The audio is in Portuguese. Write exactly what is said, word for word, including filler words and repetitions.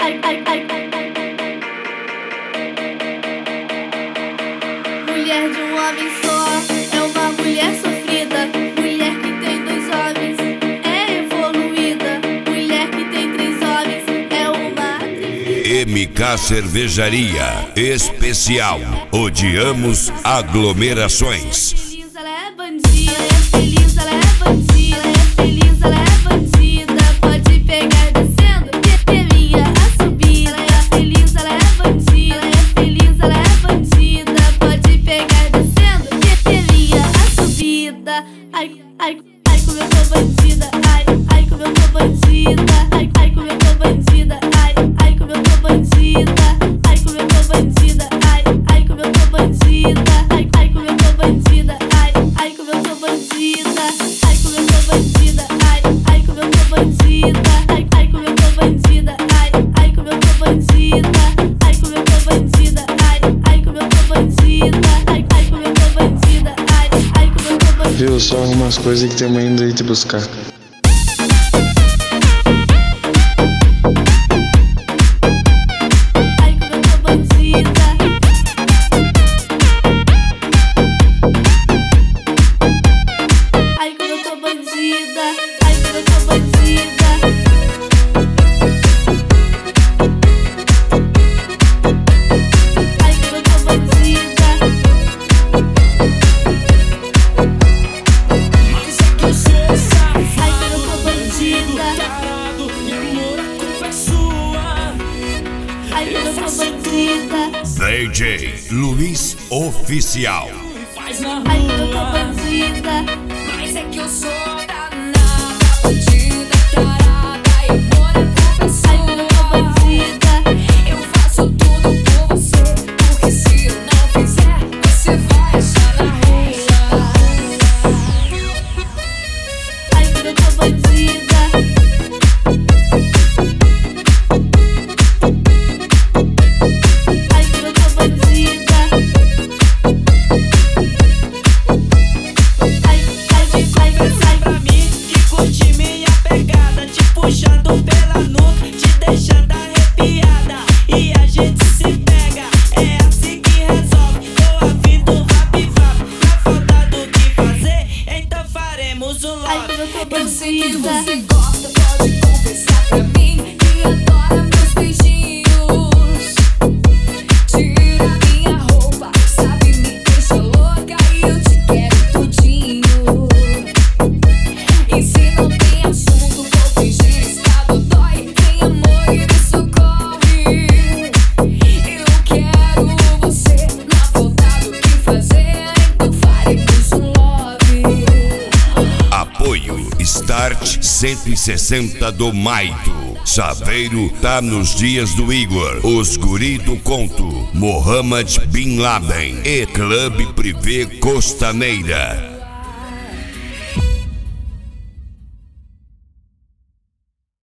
ai, ai, ai. Mulher de um homem só é uma mulher sofrida. Mulher que tem dois homens é evoluída. Mulher que tem três homens é uma M K Cervejaria Especial. Odiamos aglomerações. Feliz, ela é bandida. Ela é feliz, ela é bandida. Ela é feliz, ela é bandida. Pode pegar descendo, deveria a subir. Ela é feliz, ela é bandida. Ela é feliz, ela é bandida. Pode pegar descendo, deveria a subida. Ai, ai, ai, como eu tô bandida. Ai, ai, como eu tô bandida. Ai, ai, como eu tô bandida. Ai, ai, como eu tô bandida. Ai, como eu tô bandida. Ai, ai, como eu tô bandida. Ai, ai, como eu tô bandida. Ai, ai, como eu tô bandida. Ai, como eu tô bandida. Ai, ai, como eu tô bandida. Ai, ai, como eu tô bandida. Ai, ai, como eu tô bandida. Ai, como eu tô bandida. Ai, ai, como eu tô bandida. Ai, ai, como eu tô bandida. Ai, ai, como eu tô bandida. Viu, só algumas coisas que tem uma indo aí te buscar. Ai, como eu tô bandida. Ai, como eu tô bandida. Ai, como eu tô bandida. Ai, como eu tô bandida. Mas é que eu sou safado, Ai, como eu tô bandida. tarado, e amor, a culpa é sua. Ai, como eu tô bandida. D J Luiz Oficial. Faz na Ai, como eu tô rua. bandida. Mas é que eu sou danada, bandida, tarada, e amor, a culpa é Ai, como eu tô sua. bandida. Eu faço tudo por você, porque se eu não fizer, você vai achar na rua. Ai, como eu tô bandida. Ai, como eu tô bandida. Ai, ai, ai, ai, ai. Pra mim, que curte minha pegada, te puxando pela nuca, te deixando arrepiada. E a gente se pega, é assim que resolve. Tô afim do rap rap, pra falta do que fazer, então faremos um Ai, love. como eu tô Eu sei que bandida. você gosta, pode confessar pra mim que adora meus beijinhos. Tira minha roupa, sabe, me deixa louca e eu te quero tudinho. E se não tem assunto, vou fingir estado dói. Tem amor e me socorre. Eu quero você, na falta do que fazer, então faremos um love. Apoio Start cento e sessenta do Maito. Chaveiro tá nos dias do Igor. Os Guri do Conto. Mohammed Bin Laden e Clube Privé Costaneira.